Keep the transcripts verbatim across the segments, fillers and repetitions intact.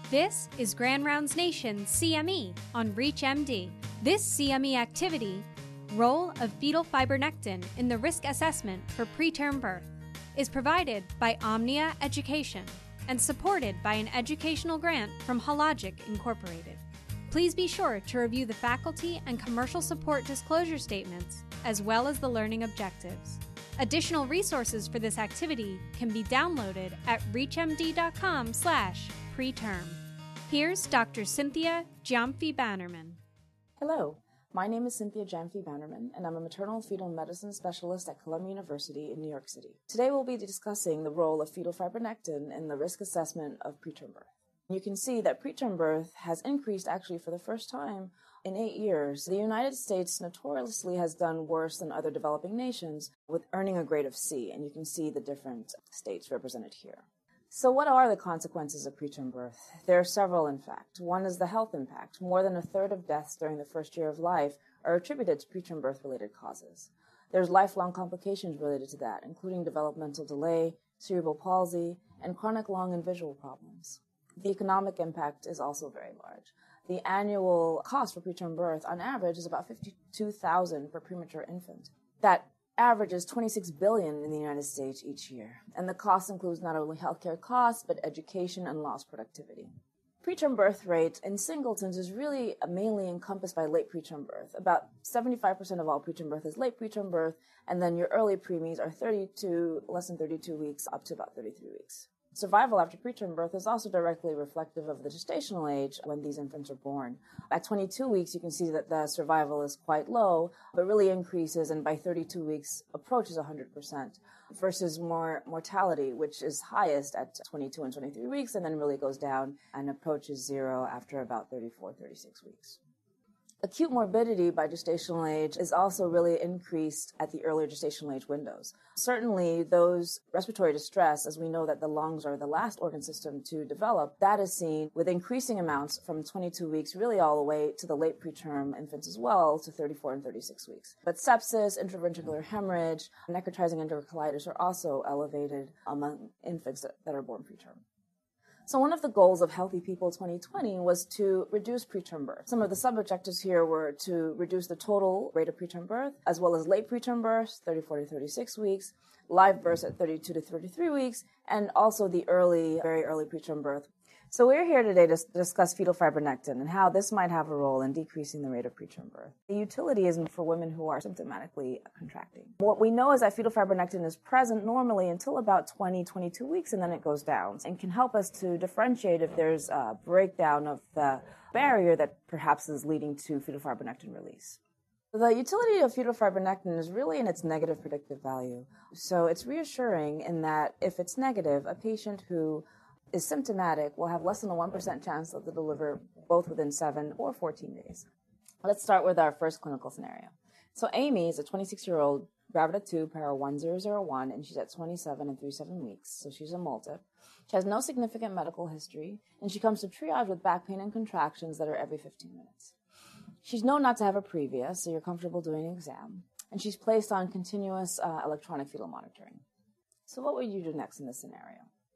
This is Grand Rounds Nation's C M E on ReachMD. This C M E activity, Role of Fetal Fibronectin in the Risk Assessment for Preterm Birth, is provided by Omnia Education and supported by an educational grant from Hologic Incorporated. Please be sure to review the faculty and commercial support disclosure statements, as well as the learning objectives. Additional resources for this activity can be downloaded at reachmd.com slash preterm. Here's Doctor Cynthia Gyamfi-Bannerman. Hello, my name is Cynthia Gyamfi-Bannerman, and I'm a maternal fetal medicine specialist at Columbia University in New York City. Today we'll be discussing the role of fetal fibronectin in the risk assessment of preterm birth. You can see that preterm birth has increased actually for the first time in eight years. The United States notoriously has done worse than other developing nations with earning a grade of C, and you can see the different states represented here. So what are the consequences of preterm birth? There are several, in fact. One is the health impact. More than a third of deaths during the first year of life are attributed to preterm birth-related causes. There's lifelong complications related to that, including developmental delay, cerebral palsy, and chronic lung and visual problems. The economic impact is also very large. The annual cost for preterm birth, on average, is about fifty-two thousand dollars per premature infant. That averages twenty-six billion dollars in the United States each year, and the cost includes not only healthcare costs, but education and lost productivity. Preterm birth rate in singletons is really mainly encompassed by late preterm birth. About seventy-five percent of all preterm birth is late preterm birth, and then your early preemies are thirty-two, less than thirty-two weeks, up to about thirty-three weeks. Survival after preterm birth is also directly reflective of the gestational age when these infants are born. At twenty-two weeks, you can see that the survival is quite low, but really increases, and by thirty-two weeks approaches one hundred percent, versus more mortality, which is highest at twenty-two and twenty-three weeks, and then really goes down and approaches zero after about thirty-four, thirty-six weeks. Acute morbidity by gestational age is also really increased at the earlier gestational age windows. Certainly, those respiratory distress, as we know that the lungs are the last organ system to develop, that is seen with increasing amounts from twenty-two weeks really all the way to the late preterm infants as well, to thirty-four and thirty-six weeks. But sepsis, intraventricular hemorrhage, necrotizing enterocolitis are also elevated among infants that, that are born preterm. So one of the goals of Healthy People twenty twenty was to reduce preterm birth. Some of the sub-objectives here were to reduce the total rate of preterm birth, as well as late preterm births, thirty-four to thirty-six weeks, live births at thirty-two to thirty-three weeks, and also the early, very early preterm birth. So we're here today to discuss fetal fibronectin and how this might have a role in decreasing the rate of preterm birth. The utility is for women who are symptomatically contracting. What we know is that fetal fibronectin is present normally until about twenty, twenty-two weeks, and then it goes down, and can help us to differentiate if there's a breakdown of the barrier that perhaps is leading to fetal fibronectin release. The utility of fetal fibronectin is really in its negative predictive value. So it's reassuring in that if it's negative, a patient who is symptomatic will have less than a one percent chance of the deliver both within seven or fourteen days. Let's start with our first clinical scenario. So Amy is a twenty-six-year-old Gravida two, para one zero zero one, and she's at twenty-seven and thirty-seven weeks, so she's a multip. She has no significant medical history, and she comes to triage with back pain and contractions that are every fifteen minutes. She's known not to have a previous, so you're comfortable doing an exam, and she's placed on continuous uh, electronic fetal monitoring. So what would you do next in this scenario?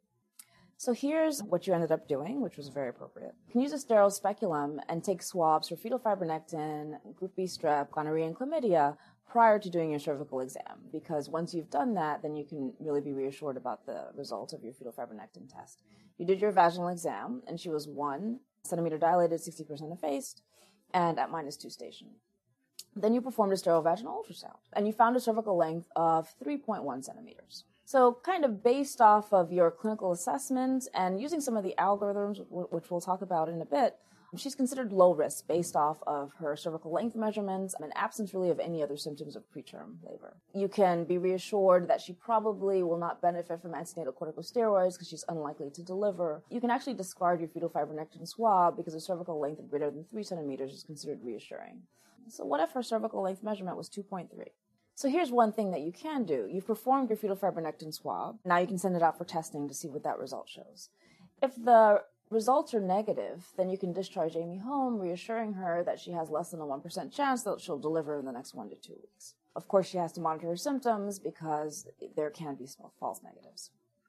So here's what you ended up doing, which was very appropriate. You can use a sterile speculum and take swabs for fetal fibronectin, group B strep, gonorrhea, and chlamydia prior to doing your cervical exam, because once you've done that, then you can really be reassured about the result of your fetal fibronectin test. You did your vaginal exam, and she was one centimeter dilated, sixty percent effaced, and at minus two station. Then you performed a sterile vaginal ultrasound, and you found a cervical length of three point one centimeters. So kind of based off of your clinical assessment and using some of the algorithms, which we'll talk about in a bit, she's considered low risk based off of her cervical length measurements and absence really of any other symptoms of preterm labor. You can be reassured that she probably will not benefit from antenatal corticosteroids because she's unlikely to deliver. You can actually discard your fetal fibronectin swab because a cervical length of greater than three centimeters is considered reassuring. So what if her cervical length measurement was two point three? So here's one thing that you can do. You've performed your fetal fibronectin swab. Now you can send it out for testing to see what that result shows. If the results are negative, then you can discharge Amy home, reassuring her that she has less than a one percent chance that she'll deliver in the next one to two weeks. Of course, she has to monitor her symptoms because there can be false negatives.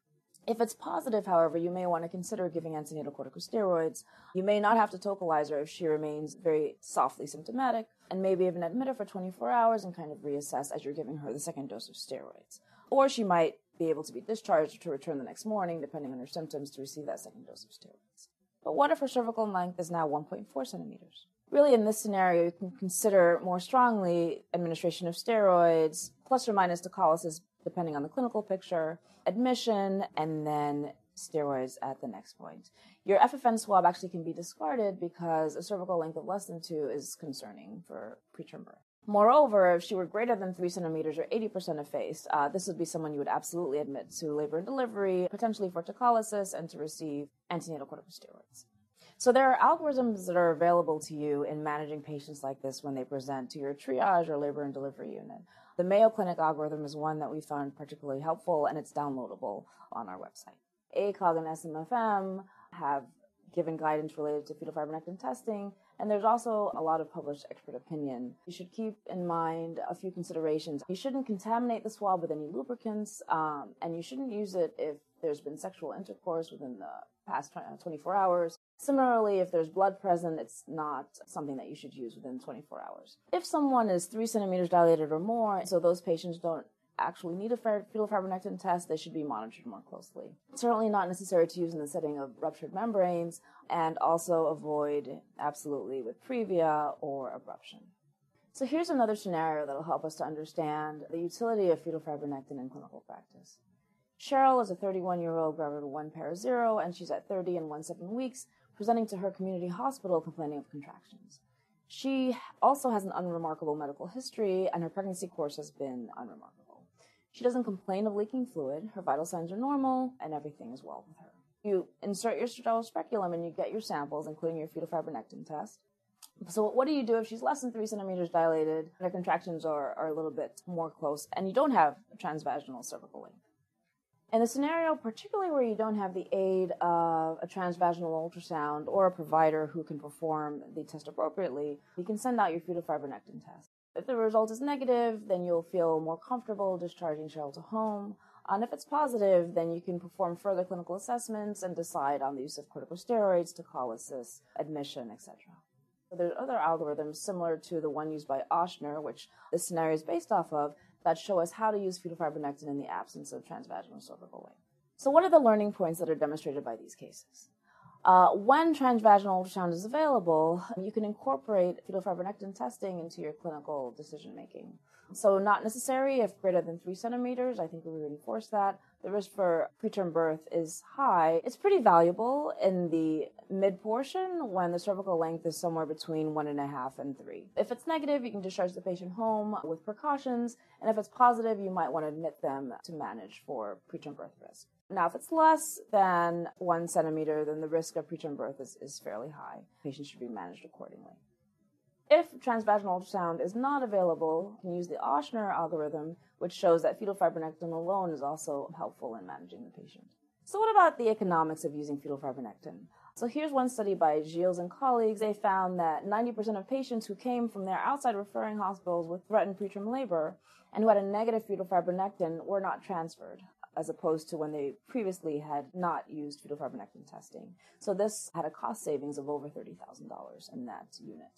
If it's positive, however, you may want to consider giving antenatal corticosteroids. You may not have to tocalize her if she remains very softly symptomatic, and maybe even admit her for twenty-four hours and kind of reassess as you're giving her the second dose of steroids. Or she might be able to be discharged to return the next morning, depending on her symptoms, to receive that second dose of steroids. But what if her cervical length is now one point four centimeters? Really, in this scenario, you can consider more strongly administration of steroids, plus or minus dialysis, depending on the clinical picture, admission, and then steroids at the next point. Your F F N swab actually can be discarded because a cervical length of less than two is concerning for preterm birth. Moreover, if she were greater than three centimeters or eighty percent effaced, uh, this would be someone you would absolutely admit to labor and delivery, potentially for dialysis, and to receive antenatal corticosteroids. So there are algorithms that are available to you in managing patients like this when they present to your triage or labor and delivery unit. The Mayo Clinic algorithm is one that we found particularly helpful, and it's downloadable on our website. A C O G and S M F M have given guidance related to fetal fibronectin testing, and there's also a lot of published expert opinion. You should keep in mind a few considerations. You shouldn't contaminate the swab with any lubricants, um, and you shouldn't use it if there's been sexual intercourse within the past twenty-four hours. Similarly, if there's blood present, it's not something that you should use within twenty-four hours. If someone is three centimeters dilated or more, so those patients don't actually need a fetal fibronectin test, they should be monitored more closely. It's certainly not necessary to use in the setting of ruptured membranes, and also avoid absolutely with previa or abruption. So here's another scenario that will help us to understand the utility of fetal fibronectin in clinical practice. Cheryl is a thirty-one-year-old gravid with one para zero, and she's at thirty and one seven weeks, presenting to her community hospital complaining of contractions. She also has an unremarkable medical history, and her pregnancy course has been unremarkable. She doesn't complain of leaking fluid, her vital signs are normal, and everything is well with her. You insert your stratified speculum and you get your samples, including your fetal fibronectin test. So what do you do if she's less than three centimeters dilated, her contractions are, are a little bit more close, and you don't have a transvaginal cervical length? In a scenario, particularly where you don't have the aid of a transvaginal ultrasound or a provider who can perform the test appropriately, you can send out your fetal fibronectin test. If the result is negative, then you'll feel more comfortable discharging Cheryl to home. And if it's positive, then you can perform further clinical assessments and decide on the use of corticosteroids, dialysis, admission, et cetera. So there's other algorithms similar to the one used by Ochsner, which this scenario is based off of, that show us how to use fetal fibronectin in the absence of transvaginal cervical length. So what are the learning points that are demonstrated by these cases? Uh, when transvaginal ultrasound is available, you can incorporate fetal fibronectin testing into your clinical decision-making. So not necessary if greater than three centimeters. I think we would enforce that. The risk for preterm birth is high. It's pretty valuable in the mid-portion when the cervical length is somewhere between one and a half and three. If it's negative, you can discharge the patient home with precautions. And if it's positive, you might want to admit them to manage for preterm birth risk. Now, if it's less than one centimeter, then the risk of preterm birth is, is fairly high. Patients should be managed accordingly. If transvaginal ultrasound is not available, you can use the Ochsner algorithm, which shows that fetal fibronectin alone is also helpful in managing the patient. So what about the economics of using fetal fibronectin? So here's one study by Gilles and colleagues. They found that ninety percent of patients who came from their outside referring hospitals with threatened preterm labor and who had a negative fetal fibronectin were not transferred, as opposed to when they previously had not used fetal fibronectin testing. So this had a cost savings of over thirty thousand dollars in that unit.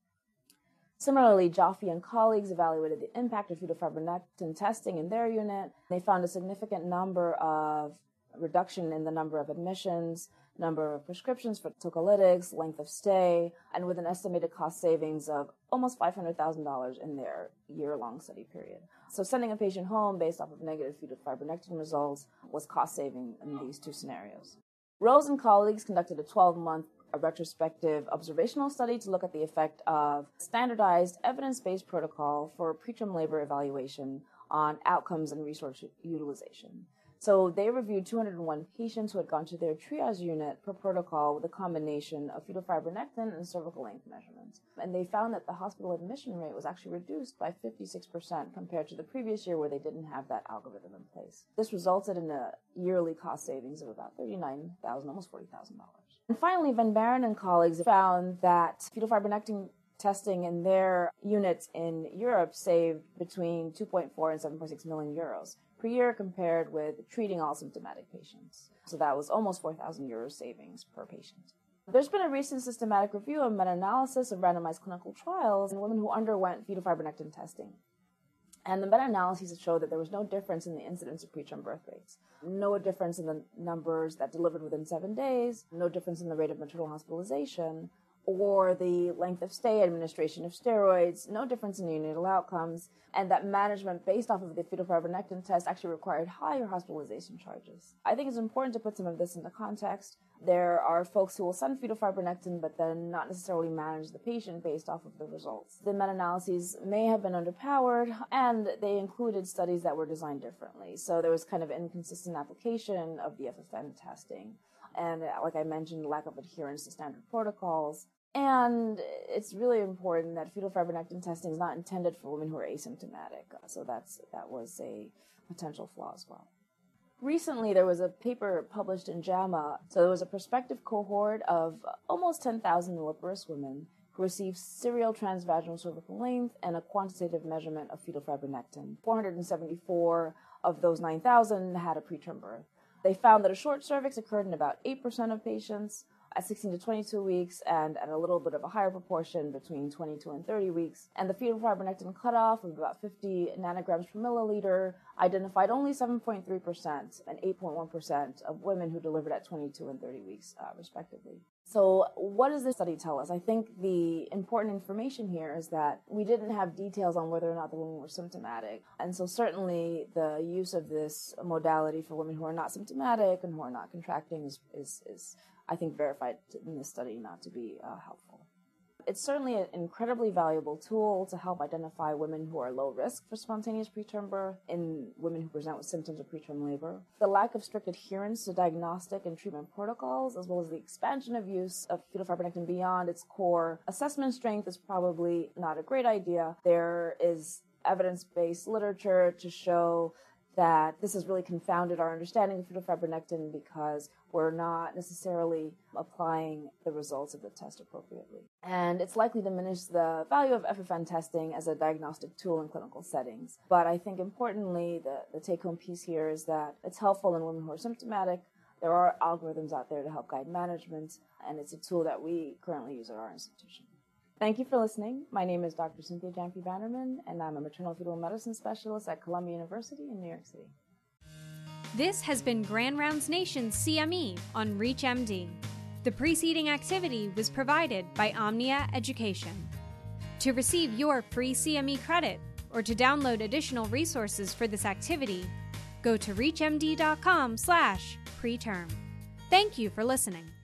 Similarly, Jaffe and colleagues evaluated the impact of fetal fibronectin testing in their unit. They found a significant number of reduction in the number of admissions, number of prescriptions for tocolytics, length of stay, and with an estimated cost savings of almost five hundred thousand dollars in their year-long study period. So sending a patient home based off of negative fetal fibronectin results was cost-saving in these two scenarios. Rose and colleagues conducted a twelve-month a retrospective observational study to look at the effect of standardized evidence-based protocol for preterm labor evaluation on outcomes and resource utilization. So they reviewed two hundred one patients who had gone to their triage unit per protocol with a combination of fetal fibronectin and cervical length measurements. And they found that the hospital admission rate was actually reduced by fifty-six percent compared to the previous year where they didn't have that algorithm in place. This resulted in a yearly cost savings of about thirty-nine thousand dollars, almost forty thousand dollars. And finally, Van Baaren and colleagues found that fetal fibronectin testing in their units in Europe saved between two point four and seven point six million euros. per year compared with treating all symptomatic patients. So that was almost four thousand euros savings per patient. There's been a recent systematic review and meta-analysis of randomized clinical trials in women who underwent fetal fibronectin testing. And the meta-analyses showed that there was no difference in the incidence of preterm birth rates, no difference in the numbers that delivered within seven days, no difference in the rate of maternal hospitalization, or the length of stay, administration of steroids, no difference in neonatal outcomes, and that management based off of the fetal fibronectin test actually required higher hospitalization charges. I think it's important to put some of this into context. There are folks who will send fetal fibronectin but then not necessarily manage the patient based off of the results. The meta-analyses may have been underpowered, and they included studies that were designed differently. So there was kind of inconsistent application of the F F N testing. And like I mentioned, lack of adherence to standard protocols. And it's really important that fetal fibronectin testing is not intended for women who are asymptomatic. So that's that was a potential flaw as well. Recently, there was a paper published in JAMA. So there was a prospective cohort of almost ten thousand nulliparous women who received serial transvaginal cervical length and a quantitative measurement of fetal fibronectin. four hundred seventy-four of those nine thousand had a preterm birth. They found that a short cervix occurred in about eight percent of patients at sixteen to twenty-two weeks, and at a little bit of a higher proportion between twenty-two and thirty weeks. And the fetal fibronectin cutoff of about fifty nanograms per milliliter identified only seven point three percent and eight point one percent of women who delivered at twenty-two and thirty weeks, uh, respectively. So what does this study tell us? I think the important information here is that we didn't have details on whether or not the women were symptomatic. And so certainly the use of this modality for women who are not symptomatic and who are not contracting is, is, is I think, verified in this study not to be uh, helpful. It's certainly an incredibly valuable tool to help identify women who are low risk for spontaneous preterm birth in women who present with symptoms of preterm labor. The lack of strict adherence to diagnostic and treatment protocols, as well as the expansion of use of fetal fibronectin beyond its core assessment strength, is probably not a great idea. There is evidence-based literature to show that this has really confounded our understanding of fetal fibronectin because we're not necessarily applying the results of the test appropriately. And it's likely to diminish the value of F F N testing as a diagnostic tool in clinical settings. But I think importantly, the, the take-home piece here is that it's helpful in women who are symptomatic. There are algorithms out there to help guide management, and it's a tool that we currently use at our institution. Thank you for listening. My name is Doctor Cynthia Janfi-Bannerman, and I'm a maternal fetal medicine specialist at Columbia University in New York City. This has been Grand Rounds Nation's C M E on ReachMD. The preceding activity was provided by Omnia Education. To receive your free C M E credit or to download additional resources for this activity, go to reachmd dot com slash preterm. Thank you for listening.